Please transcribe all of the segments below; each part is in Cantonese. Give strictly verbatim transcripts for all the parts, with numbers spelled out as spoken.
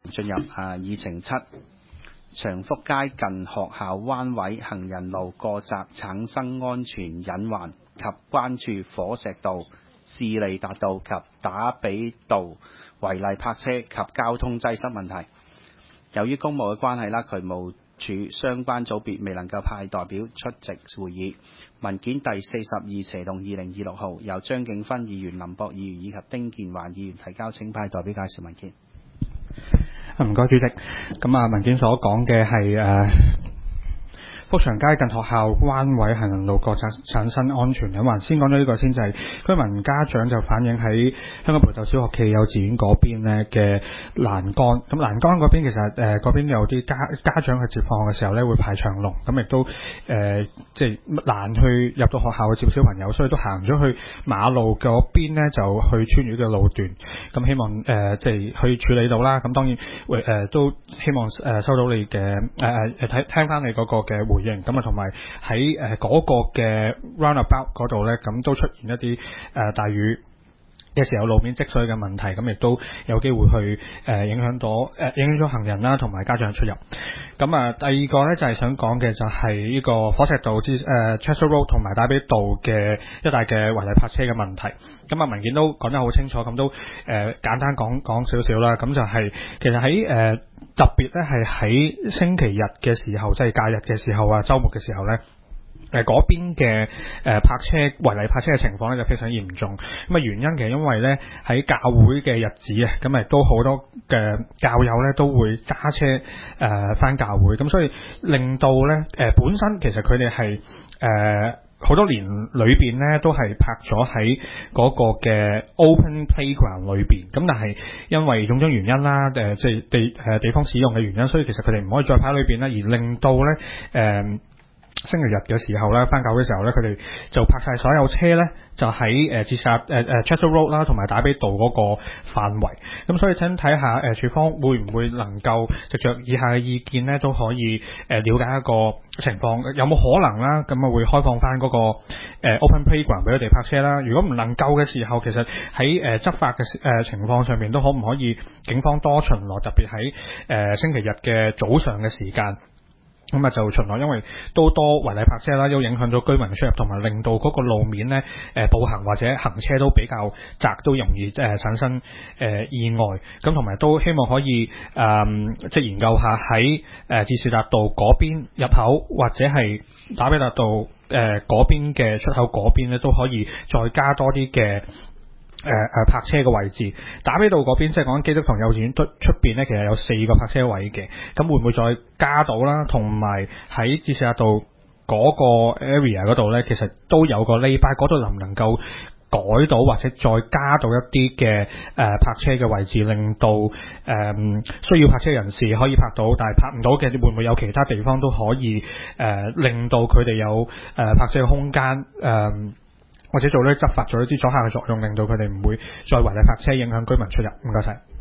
進入啊議程七，長福街近學校灣位行人路過窄產生安全隱患及關注火石道、士利達道及打比道違例泊車及交通擠塞問題。由於公務嘅關係啦，渠務署相關組別未能夠派代表出席會議。文件第四十二斜動二零二六號由張景芬議員、林博議員以及丁健環議員提交，請派代表介紹文件。 唔該，主席。咁啊，文件所講嘅係誒福祥街近學校灣位行人路過窄產生安全隱患。先講咗呢個先，就係居民家長就反映喺香港培斗小學暨幼稚園嗰邊咧嘅欄杆。咁欄杆嗰邊其實誒嗰邊有啲家家長去接放學嘅時候咧會排長龍，咁亦都誒即係難去入到學校去接小朋友，所以都行咗去馬路嗰邊咧就去穿越嘅路段。咁希望誒即係去處理到啦。咁當然會誒、呃、都希望誒、呃、收到你嘅誒誒誒睇聽翻你嗰個嘅回應。咁啊，同埋喺誒嗰個嘅 roundabout 嗰度咧，咁都出現一啲誒、呃、大雨嘅時候路面積水嘅問題，咁亦都有機會去誒、呃、影響到誒、呃、影響咗行人啦，同埋家長出入。咁啊，第二個咧就係、是、想講嘅就係呢個火石道之誒 Chester Road 同埋打比道嘅一帶嘅違例泊車嘅問題。咁啊，文件都講得好清楚，咁都誒、呃、簡單講講少少啦。咁就係、是、其實喺誒、呃、特別咧係喺星期日嘅時候，即係假日嘅時候啊，週末嘅時候咧。誒嗰邊嘅誒泊車違例泊車嘅情況咧就非常嚴重。咁啊原因其實因為咧喺教會嘅日子啊，咁亦都好多嘅教友咧都會揸車誒返教會，咁所以令到咧誒、呃、本身其實佢哋係誒好多年裏邊咧都係泊咗喺嗰個嘅 open playground 裏邊，咁但係因為種種原因啦，誒即係地誒地方使用嘅原因，所以其實佢哋唔可以再泊喺裏邊啦，而令到咧誒。呃星期日嘅時候咧，翻教會嘅時候咧，佢哋就泊晒所有車咧，就喺誒自殺誒誒 Chester Road 啦，同埋打比道嗰個範圍。咁所以請睇下誒署方會唔會能夠藉着以下嘅意見咧，都可以誒了解一個情況，有冇可能啦？咁啊會開放翻嗰個誒 Open Playground 俾佢哋泊車啦。如果唔能夠嘅時候，其實喺誒執法嘅誒情況上面都可唔可以警方多巡邏，特別喺誒星期日嘅早上嘅時間。咁啊就巡邏，因為都多違例泊車啦，都影響到居民出入，同埋令到嗰個路面咧，誒、呃、步行或者行車都比較窄，都容易誒、呃、產生誒、呃、意外。咁同埋都希望可以誒、呃、即係研究下喺誒至士達道嗰邊入口，或者係打比達道誒嗰邊嘅出口嗰邊咧，都可以再加多啲嘅。誒誒、呃、泊車嘅位置，打比道嗰邊即係講基督堂幼稚園出出邊咧，其實有四個泊車位嘅，咁會唔會再加到啦？同埋喺至士達道嗰個 area 嗰度咧，其實都有個 layby，嗰度能唔能夠改到或者再加到一啲嘅誒泊車嘅位置，令到誒、呃、需要泊車人士可以泊到，但係泊唔到嘅，會唔會有其他地方都可以誒、呃、令到佢哋有誒、呃、泊車嘅空間誒？呃或者做呢執法做一啲阻嚇嘅作用，令到佢哋唔會再違例泊車，影響居民出入。唔該晒。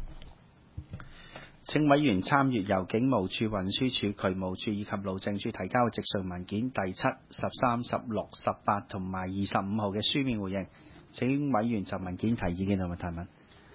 請委員參閱由警務處、運輸署、渠務處以及路政署提交嘅直述文件第七、十三、十六、十八同埋二十五號嘅書面回應。請委員就文件提意見同埋提問。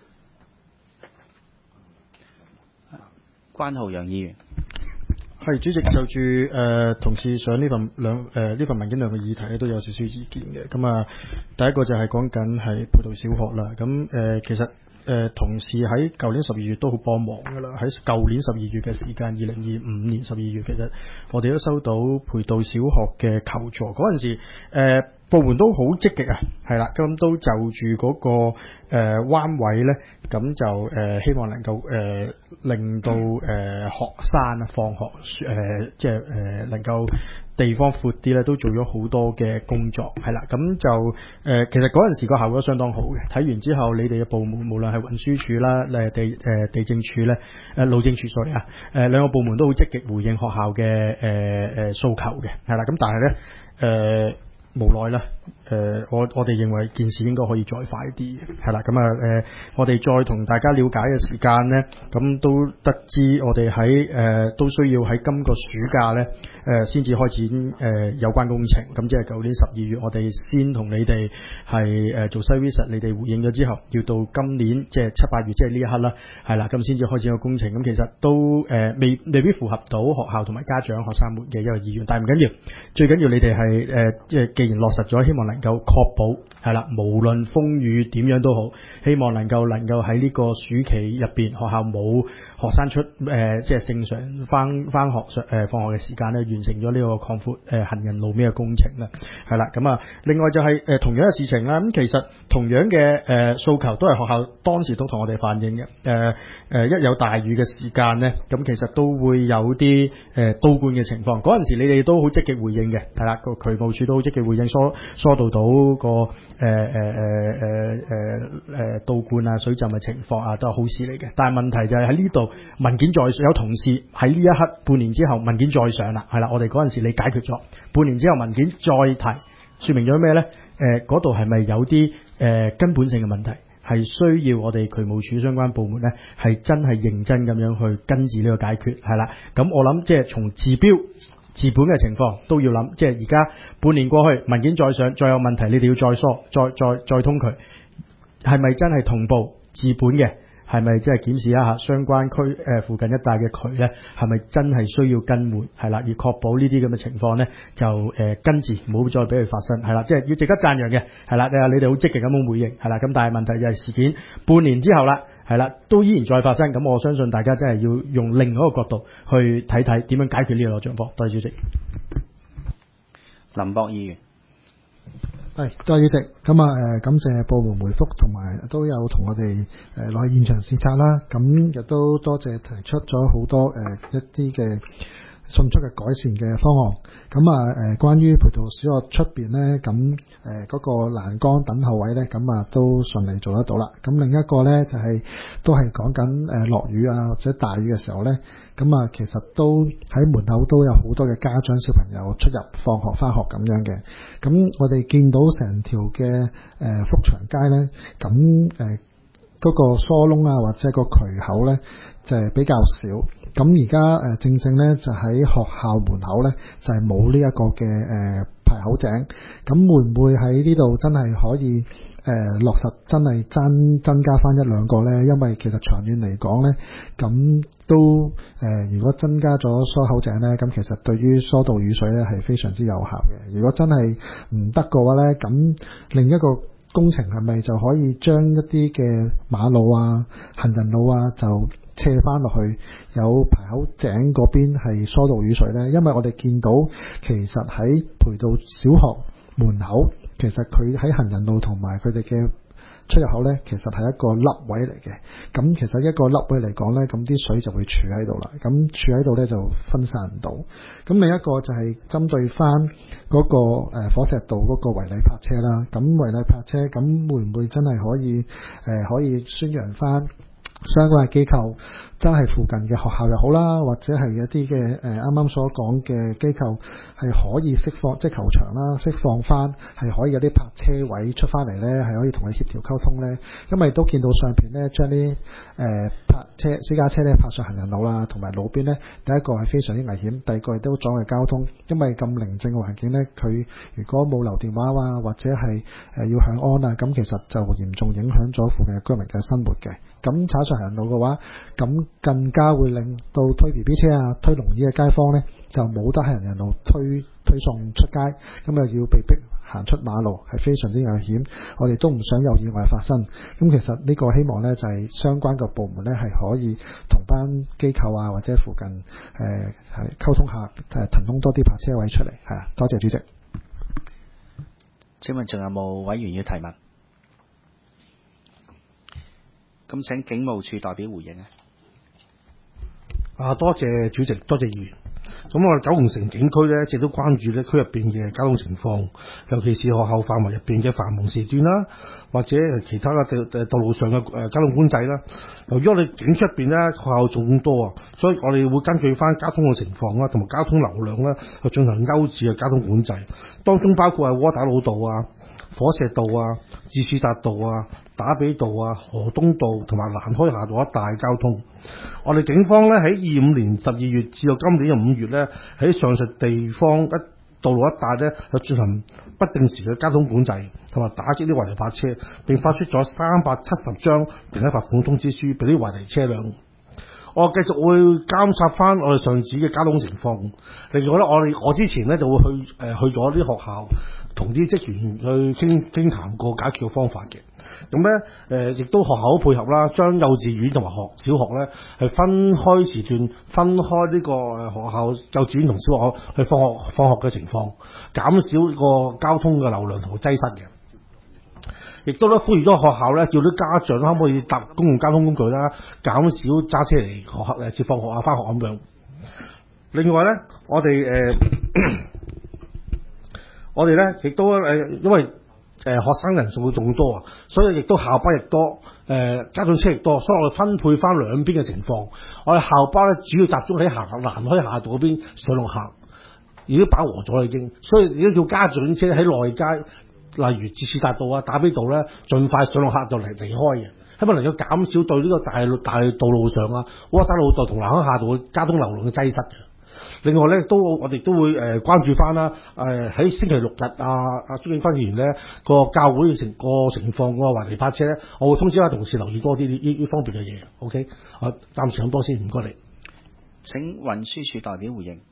關浩洋議員。 係主席，就住誒、呃、同事上呢份兩誒呢份文件兩個議題咧都有少少意見嘅。咁啊，第一個就係講緊係培道小學啦。咁誒、呃、其實誒、呃、同事喺舊年十二月都好幫忙㗎啦。喺舊年十二月嘅時間，二零二五年十二月，其實我哋都收到培道小學嘅求助。嗰陣時誒、呃、部門都好積極啊，係啦，咁都就住嗰、那個誒、呃、灣位咧，咁就誒、呃、希望能夠誒、呃、令到誒、呃、學生啊放學誒、呃、即係誒、呃、能夠地方闊啲咧，都做咗好多嘅工作，係啦，咁就誒、呃、其實嗰陣時個效果相當好嘅。睇完之後，你哋嘅部門無論係運輸署啦、誒地誒、呃、地政署咧、誒路政署 sorry 啊，誒兩個部門都好積極回應學校嘅誒誒訴求嘅，係啦，咁但係咧誒。 無奈啦，誒、呃，我我哋認為件事應該可以再快啲，係啦，咁啊誒，我哋再同大家了解嘅時間呢，咁都得知我哋喺誒都需要喺今個暑假呢誒先至開展誒、呃、有關工程，咁即係舊年十二月我哋先同你哋係誒做 site visit，你哋回應咗之後，要到今年即係七八月即係呢一刻啦，係啦，咁先至開展個工程，咁其實都誒、呃、未未必符合到學校同埋家長學生們嘅一個意願，但係唔緊要，最緊要你哋係誒即係既然落實咗，希望能夠確保係啦，無論風雨點樣都好，希望能夠能夠喺呢個暑期入邊，學校冇學生出誒、呃、即係正常翻翻學誒、呃、放學嘅時間咧，完成咗呢個擴闊誒行人路面嘅工程啦，係啦，咁啊，另外就係、是、誒、呃、同樣嘅事情啦，咁其實同樣嘅誒訴求都係學校當時都同我哋反映嘅，誒、呃、誒、呃、一有大雨嘅時間咧，咁其實都會有啲誒、呃、倒灌嘅情況，嗰陣時你哋都好積極回應嘅，係啦，個渠務處都好積極回應，疏疏導到個誒誒誒誒誒誒倒灌啊水浸嘅情況啊，都係好事嚟嘅，但係問題就係喺呢度文件在有同事喺呢一刻半年之後文件再上啦，係啦，我哋嗰陣時你解決咗，半年之後文件再提，說明咗咩呢？誒嗰度係咪有啲誒、呃、根本性嘅問題，係需要我哋渠務署相關部門呢係真係認真咁樣去跟住呢個解決，係啦，咁我諗即係從治標治本嘅情況都要諗，即係而家半年過去文件再上再有問題，你哋要再疏再再再通佢，係咪真係同步治本嘅？係咪即係檢視一下相關區誒、呃、附近一帶嘅渠咧？係咪真係需要更換？係啦，而確保呢啲咁嘅情況咧，就誒、呃、跟住唔好再俾佢發生。係啦，即係要值得讚揚嘅。係啦，你哋好積極咁樣回應。係啦，咁但係問題就係事件半年之後啦，係啦，都依然再發生。咁我相信大家真係要用另外一個角度去睇睇點樣解決呢個狀況。多謝主席。 林博議員。 係，多謝主席。咁啊，誒，感謝部門回覆，同埋都有同我哋誒落去現場視察啦。咁亦都多謝提出咗好多誒、呃、一啲嘅迅速嘅改善嘅方案。咁啊，誒、呃，關於培道小學出邊咧，咁誒嗰個欄杆等候位咧，咁啊都順利做得到啦。咁另一個咧就係、是、都係講緊誒落雨啊或者大雨嘅時候咧。咁啊，其實都喺門口都有好多嘅家長小朋友出入放學返學咁樣嘅。咁我哋見到成條嘅誒福祥街咧，咁誒嗰個疏窿啊或者個渠口咧就係、是、比較少。咁而家誒正正咧就喺學校門口咧就係冇呢一個嘅誒、呃、排口井。咁會唔會喺呢度真係可以？誒、呃、落實真係增增加翻一兩個呢？因為其實長遠嚟講呢，咁都誒、呃、如果增加咗疏口井呢，咁其實對於疏導雨水呢係非常之有效嘅。如果真係唔得嘅話呢，咁另一個工程係咪就可以將一啲嘅馬路啊、行人路啊就斜翻落去有排口井嗰邊係疏導雨水呢？因為我哋見到其實喺培道小學門口，其實佢喺行人路同埋佢哋嘅出入口呢，其實係一個凹位嚟嘅。咁其實一個凹位嚟講呢，咁啲水就會儲喺度啦。咁儲喺度呢，就分散唔到。咁另一個就係針對翻嗰個誒火石道嗰個違例泊車啦。咁違例泊車，咁會唔會真係可以誒、呃、可以宣揚翻相關嘅機構？真係附近嘅學校又好啦，或者係一啲嘅誒啱啱所講嘅機構係可以釋放，即係球場啦，釋放翻係可以有啲泊車位出翻嚟呢，係可以同佢協調溝通呢。因為都見到相片呢，將啲誒泊車私家車呢泊上行人路啦，同埋路邊呢，第一個係非常之危險，第二個亦都阻礙交通。因為咁寧靜嘅環境呢，佢如果冇留電話啊，或者係誒要響安啊，咁其實就嚴重影響咗附近嘅居民嘅生活嘅。咁踩上行人路嘅話，咁更加會令到推 B B 車啊、推輪椅嘅街坊呢，就冇得喺行人路推推送出街，咁又要被逼行出馬路，係非常之危險。我哋都唔想有意外發生。咁其實呢個希望呢，就係、是、相關嘅部門呢，係可以同班機構啊或者附近誒係溝通下，誒騰空多啲泊車位出嚟。係啊，多謝主席。 請問仲有冇委員要提問？咁請警務處代表回應啊！ 啊，多謝主席，多謝議員。 咁我哋九龍城警區咧，一直都關注咧區入邊嘅交通情況，尤其是學校範圍入邊嘅繁忙時段啦，或者其他嘅道道路上嘅誒交通管制啦。由於我哋警區入邊咧學校眾多啊，所以我哋會根據翻交通嘅情況啦，同埋交通流量咧去進行優質嘅交通管制，當中包括係窩打老道啊、火石道啊、智士達道啊、打比道啊、河東道同埋蘭開夏道一帶交通。我哋警方咧喺二五年十二月至到今年嘅五月咧，喺上述地方一道路一帶咧去進行不定時嘅交通管制，同埋打擊啲違例泊車，並發出咗三百七十張停車罰款通知書俾啲違例車輛。我繼續會監察翻我哋上址嘅交通情況。另外咧，我哋我之前咧就會去誒、呃、去咗啲學校，同啲職員去傾傾談過解決嘅方法嘅。咁咧誒，亦都學校好配合啦，將幼稚園同埋學小學咧係分開時段，分開呢個誒學校幼稚園同小學去放學放學嘅情況，減少個交通嘅流量同擠塞嘅。亦都咧呼籲咗學校咧，叫啲家長可唔可以搭公共交通工具啦，減少揸車嚟學校誒接放學啊、翻學咁樣。另外咧，我哋誒、呃、我哋咧亦都誒、呃，因為誒、呃、學生人數會仲多啊，所以亦都校巴亦多，誒、呃、家長車亦多，所以我哋分配翻兩邊嘅情況。我哋校巴咧主要集中喺行南開夏道嗰邊上落客，已經飽和咗啦已經，所以而家叫家長車喺內街。例如智士達道啊、打比道咧，盡快上落客就嚟離開嘅，希望能夠減少對呢個大路大道路上啊、窩打老道同蘭開夏道嘅交通流量嘅擠塞嘅。另外咧，都我哋都會誒、呃、關注翻啦，誒、呃、喺星期六日啊，阿朱景芬議員咧個教會成個情況個違例泊車咧，我會通知下同事留意多啲呢呢方面嘅嘢。OK，我暫時咁多先，唔該你。 請運輸署代表回應。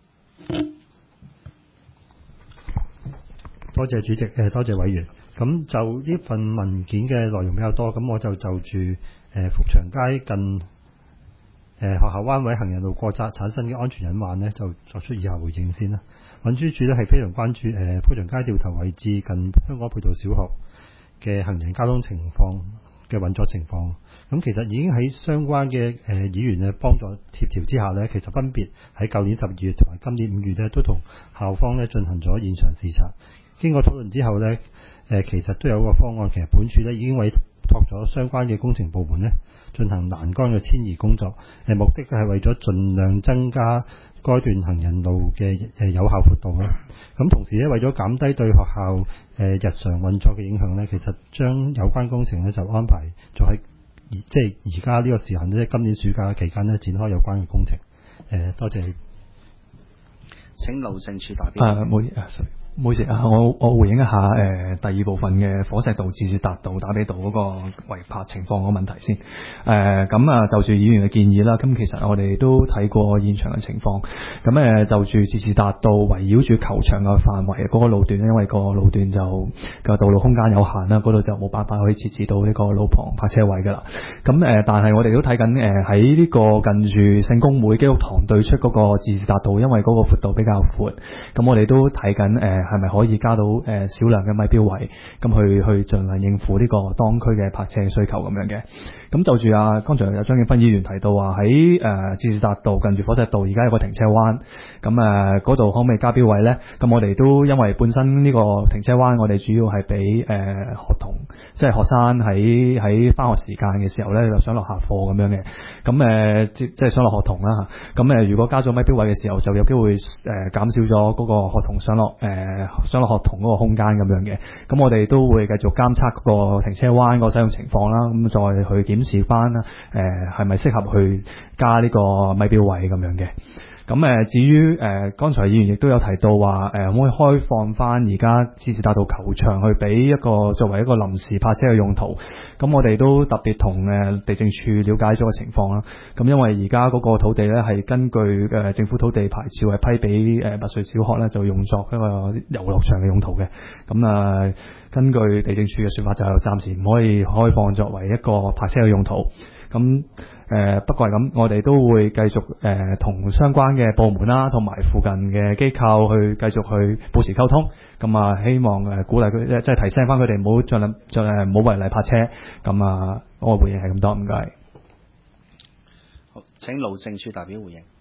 多謝主席，誒多謝委員。咁就呢份文件嘅內容比較多，咁我就就住誒福祥街近誒、呃、學校灣位行人路過窄產生嘅安全隱患呢，就作出以下回應先啦。運輸署呢係非常關注誒、呃、福祥街掉頭位置近香港培道小學嘅行人交通情況嘅運作情況。咁其實已經喺相關嘅誒、呃、議員嘅幫助協調之下呢，其實分別喺舊年十二月同埋今年五月呢，都同校方呢進行咗現場視察。經過討論之後呢，誒、呃、其實都有個方案，其實本署呢已經委託咗相關嘅工程部門呢進行欄杆嘅遷移工作，誒、呃、目的係為咗盡量增加該段行人路嘅誒有效闊度啦。咁同時呢，為咗減低對學校誒、呃、日常運作嘅影響呢，其實將有關工程呢就安排咗喺即係而家呢個時間，即係今年暑假期間呢展開有關嘅工程。誒、呃、多謝。 請路政署代表。 誒冇嘢啊 sorry。唔好意思啊，我我回應一下誒、呃、第二部分嘅火石道、智士達道、打比道嗰個違泊情況個問題先。誒咁啊，就住議員嘅建議啦，咁其實我哋都睇過現場嘅情況。咁誒、呃、就住智士達道圍繞住球場嘅範圍嗰個路段，因為個路段就個道路空間有限啦，嗰度就冇辦法可以設置到呢個路旁泊車位㗎啦。咁誒、呃，但係我哋都睇緊誒喺呢個近住聖公會基督堂對出嗰個智士達道，因為嗰個闊度比較闊，咁我哋都睇緊誒。呃係咪可以加到誒、呃、少量嘅咪標位，咁去去盡量應付呢個當區嘅泊車嘅需求咁樣嘅。咁就住啊，剛才有張景芬議員提到話喺誒智士達道近住火石道而家有個停車灣，咁誒嗰度可唔可以加標位呢？咁我哋都因為本身呢個停車灣，我哋主要係俾誒學童，即係學生喺喺返學時間嘅時候呢，就上落下課咁樣嘅。咁誒、呃、即即係上落學童啦。咁誒、呃、如果加咗咪標位嘅時候，就有機會誒、呃、減少咗嗰個學童上落誒。呃上落學童嗰個空間咁樣嘅，咁我哋都會繼續監測嗰個停車灣個使用情況啦，咁再去檢視翻啦，誒係咪適合去加呢個咪標位咁樣嘅。咁誒至於誒剛才議員亦都有提到話誒可唔可以開放翻而家智士達道球場去俾一個作為一個臨時泊車嘅用途，咁我哋都特別同誒地政處了解咗個情況啦。咁因為而家嗰個土地咧係根據誒政府土地牌照係批俾誒拔萃小學咧，就用作一個遊樂場嘅用途嘅。咁啊根據地政處嘅說法就暫時唔可以開放作為一個泊車嘅用途。咁誒、呃、不過係咁，我哋都會繼續誒同、呃、相關嘅部門啦，同埋附近嘅機構去繼續去保持溝通。咁啊，希望誒、呃、鼓勵佢，即係提醒翻佢哋唔好盡量盡誒唔好違例泊車。咁啊，我嘅回應係咁多，唔該。 好，請路政署代表回應。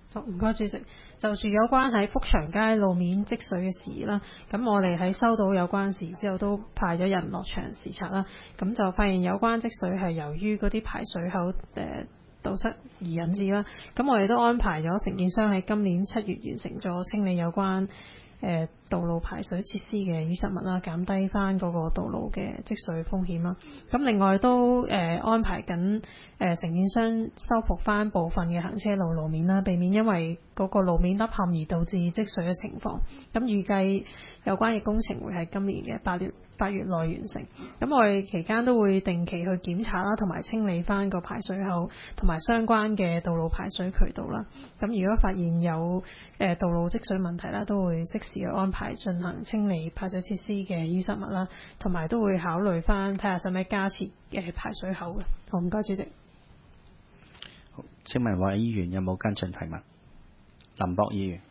好，唔該主席。就住有關喺福祥街路面積水嘅事啦，咁我哋喺收到有關事之後，都派咗人落場視察啦。咁就發現有關積水係由於嗰啲排水口誒、呃、堵塞而引致啦。咁我哋都安排咗承建商喺今年七月完成咗清理有關誒、呃、道路排水設施嘅淤塞物啦，減低翻嗰個道路嘅積水風險啦。咁另外都誒、呃、安排緊誒承建商修復翻部分嘅行車路路面啦，避免因為嗰個路面凹陷而導致積水嘅情況。咁預計有關嘅工程會喺今年嘅八月八月內完成。咁我哋期間都會定期去檢查啦，同埋清理翻個排水口同埋相關嘅道路排水渠道啦。咁如果發現有誒道路積水問題啦，都會適時去安排進行清理排水設施嘅淤塞物啦，同埋都會考慮翻睇下使唔使加設嘅排水口嘅。好，唔該主席。 好，請問位議員有冇跟進提問？林博議員，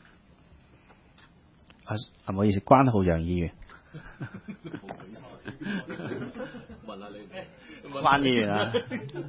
啊，唔好意思，關浩洋議員。問下你，關議員啊，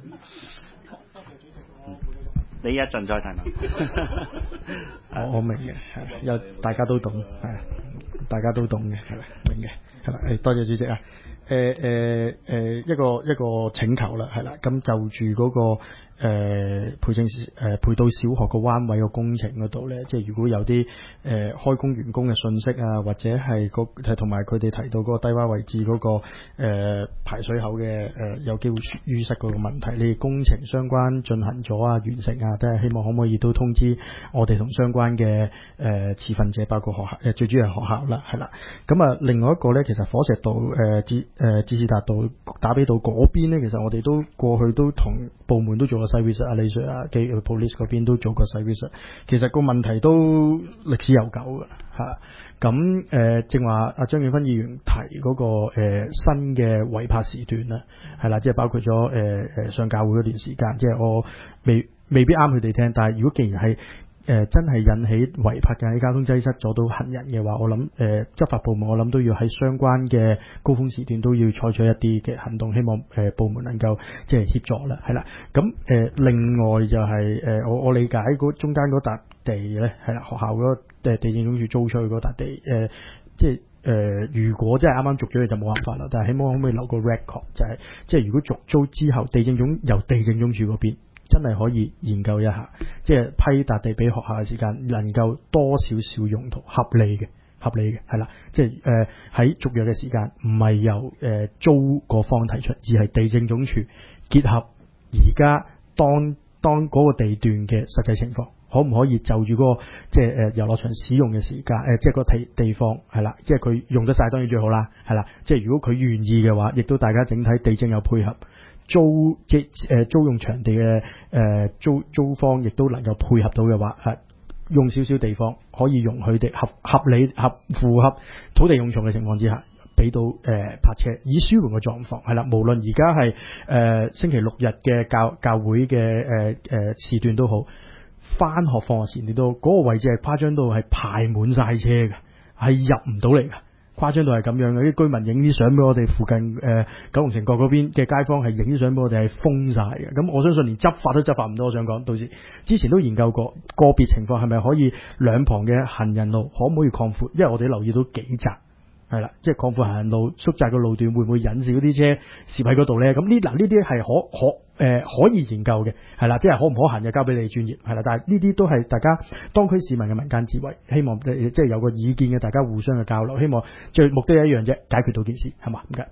你一陣再提問。 我我明嘅，係有大家都懂，係大家都懂嘅，係咪明嘅？係啦，誒多謝主席啊。誒誒誒一個一個請求啦，係啦，咁就住嗰、那個。誒、呃、培正誒、呃、培道小學個彎位個工程嗰度咧，即係如果有啲誒、呃、開工員工嘅信息啊，或者係個同埋佢哋提到嗰個低洼位置嗰、那個、呃、排水口嘅誒、呃、有機會淤塞嗰個問題，你哋工程相關進行咗啊、完成啊，都係希望可唔可以都通知我哋同相關嘅誒、呃、持份者，包括學校誒、呃、最主要係學校啦，係啦。咁啊，另外一個咧，其實火石道誒至誒至士達道打比道嗰邊咧，其實我哋都過去都同部門都做咗。service 啊，李 Sir 啊，機 police 嗰邊都做過 service， 其實個問題都歷史悠久㗎嚇。咁誒，正話阿張景芬議員提嗰、那個、呃、新嘅違泊時段啦，係啦，即係包括咗誒誒上教會嗰段時間，即係我未未必啱佢哋聽，但係如果既然係誒、呃、真係引起違泊嘅喺交通擠塞阻到行人嘅話，我諗誒、呃、執法部門我諗都要喺相關嘅高峰時段都要採取一啲嘅行動，希望誒、呃、部門能夠即係協助啦，係啦。咁誒、呃、另外就係、是、誒、呃、我我理解嗰中間嗰笪地咧係啦，學校嗰誒地政總署租出去嗰笪地誒、呃，即係誒、呃、如果真係啱啱續咗，就冇辦法啦。但係起碼可唔可以留個 record， 就係、是、即係如果續租之後，地政總由地政總署嗰邊。真係可以研究一下，即係批笪地俾學校嘅時間，能夠多少少用途合理嘅，合理嘅係啦，即係誒喺續約嘅時間，唔係由誒、呃、租個方提出，而係地政總署結合而家當當嗰個地段嘅實際情況，可唔可以就住嗰、那個即係誒、呃、遊樂場使用嘅時間，誒、呃、即係個地地方係啦，即係佢用得晒當然最好啦，係啦，即係如果佢願意嘅話，亦都大家整體地政有配合。租即誒、呃、租用場地嘅誒、呃、租租方亦都能夠配合到嘅話，係、啊、用少少地方可以容許地合合理合符合土地用途嘅情況之下，俾到誒、呃、泊車，以舒緩個狀況係啦。無論而家係誒星期六日嘅教教會嘅誒誒時段都好，返學放學時段都嗰、那個位置係誇張到係排滿晒車嘅，係入唔到嚟嘅。誇張到係咁樣嘅，啲居民影啲相俾我哋附近誒、呃、九龍城角嗰邊嘅街坊係影啲相俾我哋係封晒嘅，咁我相信連執法都執法唔到。我想講，到時之前都研究過個別情況係咪可以兩旁嘅行人路可唔可以擴闊，因為我哋留意到幾窄。係啦，即係擴闊行人路、縮窄個路段，會唔會引致嗰啲車攝喺嗰度咧？咁呢嗱呢啲係可可誒、呃、可以研究嘅，係啦，即係可唔可行就交俾你專業，係啦。但係呢啲都係大家當區市民嘅民間智慧，希望即係有個意見嘅，大家互相嘅交流，希望最目的一樣啫，解決到件事，係嘛？唔該。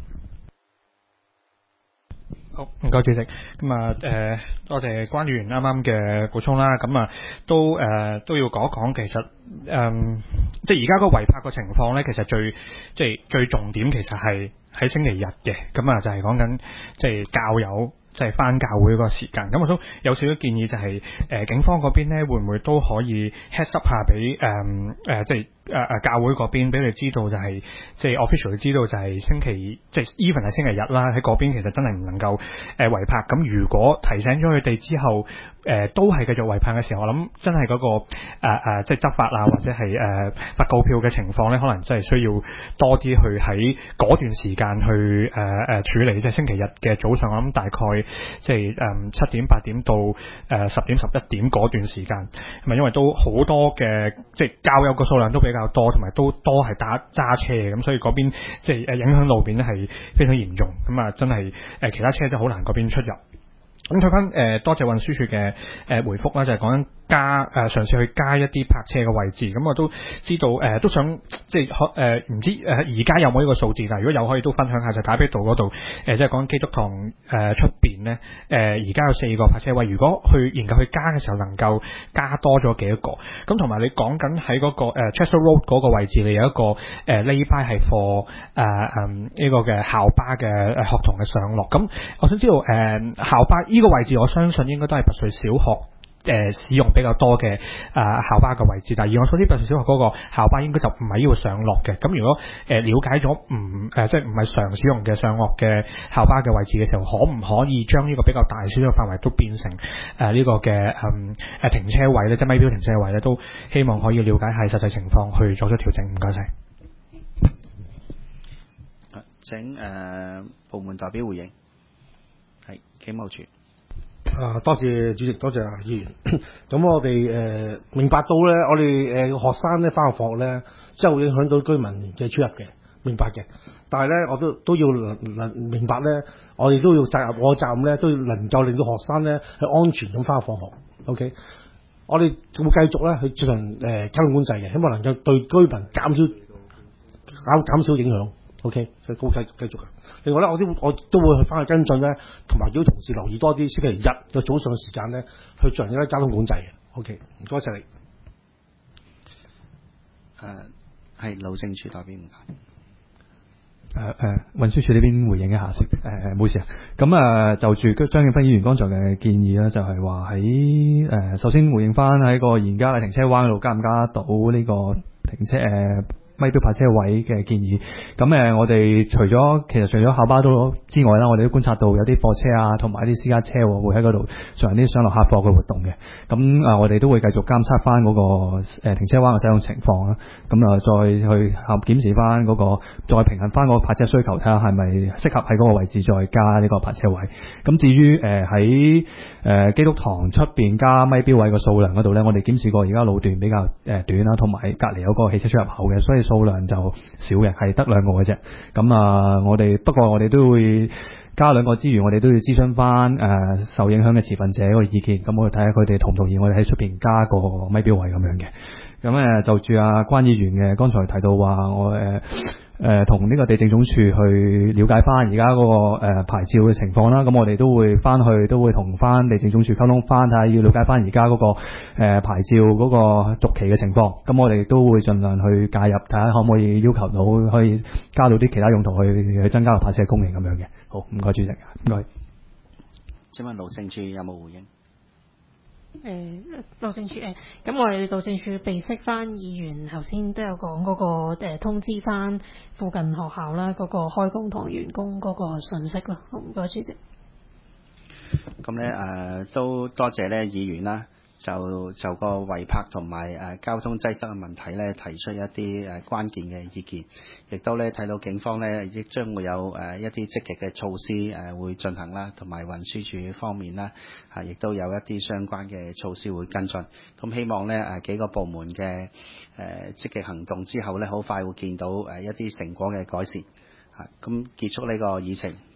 好，唔該主席。咁啊，誒，多謝關議員啱啱嘅補充啦。咁啊，都誒、呃、都要講一講，其實誒、呃，即係而家個違泊個情況咧，其實最即係最重點，其實係喺星期日嘅。咁啊，就係講緊即係教友即係返教會嗰個時間。咁我都有少少建議、就是，就係誒警方嗰邊咧，會唔會都可以 heads up 下俾誒誒，即係誒誒教會嗰邊俾佢哋知道就係、是、即係 official 知道就係星期即係 even 係星期日啦，喺嗰邊其實真係唔能夠誒、呃、違泊。咁如果提醒咗佢哋之後誒、呃、都係繼續違泊嘅時候，我諗真係嗰、那個誒誒、呃、即係執法啊或者係誒、呃、發告票嘅情況咧，可能真係需要多啲去喺嗰段時間去誒誒、呃、處理。即係星期日嘅早上，我諗大概即係誒七點八點到誒十點十一點嗰段時間，咁啊因為都好多嘅即係教友個數量都比較多，同埋都多係打揸車嘅，咁所以嗰邊即係誒影響路面咧係非常嚴重，咁啊真係誒其他車真係好難嗰邊出入。咁睇翻誒多謝運輸署嘅誒回覆啦，就係講緊加誒、呃、嘗試去加一啲泊車嘅位置。咁我都知道誒、呃、都想即係誒唔知誒而家有冇呢個數字，但係如果有可以都分享下，就打俾道嗰度誒即係講基督堂誒出邊咧誒而家有四個泊車位，如果去研究去加嘅時候能夠加多咗幾多個？咁同埋你講緊喺嗰個誒、呃、Chester Road 嗰個位置，你有一個誒 lay-by 係 for 誒誒呢個嘅校巴嘅誒學童嘅上落。咁我想知道誒、呃、校巴呢個位置，我相信應該都係拔萃小學誒、呃、使用比較多嘅誒、呃、校巴嘅位置，但係以我所知，拔萃小學嗰個校巴應該就唔係呢度上落嘅。咁如果誒、呃、了解咗唔誒即係唔係常使用嘅上落嘅校巴嘅位置嘅時候，可唔可以將呢個比較大少少嘅範圍都變成誒呢、呃這個嘅誒誒停車位咧，即係咪標停車位咧，都希望可以了解下實際情況去作出調整。唔該晒。 請誒、呃、部門代表回應。係警務處。 啊，多謝主席，多謝啊議員。咁我哋誒、呃、明白到咧，我哋誒、呃、學生咧翻學放學咧，真係會影響到居民嘅出入嘅，明白嘅。但係咧，我都都要能能明白咧，我哋都要責任，我嘅責任咧都要能夠令到學生咧係安全咁翻學放學。OK，我哋會繼續咧去進行誒交通管制嘅，希望能夠對居民減少減減少影響。OK，所以高繼繼續。另外咧，我都我都會去翻去跟進咧，同埋叫同事留意多啲星期日嘅早上嘅時間咧，去進行一啲交通管制嘅。OK，唔該曬你。 誒係路政署代表唔該。 誒誒，運輸署呢邊回應一下先。誒誒，冇事啊。咁啊，就住張建輝議員剛才嘅建議啦，就係話喺誒，首先回應翻喺個而家嘅停車灣嗰度加唔加到呢個停車誒？呃咪標泊車位嘅建議，咁誒，我哋除咗其實除咗校巴都之外啦，我哋都觀察到有啲貨車啊，同埋啲私家車會喺嗰度進行啲上落客貨嘅活動嘅。咁啊，我哋都會繼續監測翻嗰個誒停車灣嘅使用情況啦。咁啊，再去合檢視翻嗰個，再平衡翻嗰個泊車需求，睇下係咪適合喺嗰個位置再加呢個泊車位。咁至於誒喺誒基督堂出邊加咪標位嘅數量嗰度咧，我哋檢視過而家路段比較誒短啦，同埋隔離有個汽車出入口嘅，所以數量就少嘅，係得兩個嘅啫。咁啊，我哋不過我哋都會加兩個之餘，我哋都要諮詢翻誒受影響嘅持份者個意見。咁我哋睇下佢哋同唔同意我哋喺出邊加個咪標位咁樣嘅。咁誒就住阿關議員嘅剛才提到話我誒誒同呢個地政總署去了解翻而家嗰個誒牌照嘅情況啦。咁我哋都會翻去都會同翻地政總署溝通翻，睇下要了解翻而家嗰個誒牌照嗰個續期嘅情況。咁我哋都會盡量去介入，睇下可唔可以要求到可以加到啲其他用途去去增加個牌照嘅供應咁樣嘅。好，唔該主席，唔該。 請問路政署有冇回應？ 誒路政署誒，咁我哋路政署備悉翻議員頭先都有講嗰、那個、呃、通知翻附近學校啦，嗰、那個開工同員工嗰個信息咯。好，唔該主席。 咁咧誒都多謝咧議員啦，就就個違泊同埋誒交通擠塞嘅問題咧，提出一啲誒關鍵嘅意見，亦都咧睇到警方咧亦將會有誒一啲積極嘅措施誒會進行啦，同埋運輸署方面啦，啊亦都有一啲相關嘅措施會跟進。咁希望咧誒幾個部門嘅誒積極行動之後咧，好快會見到誒一啲成果嘅改善。嚇，咁結束呢個議程。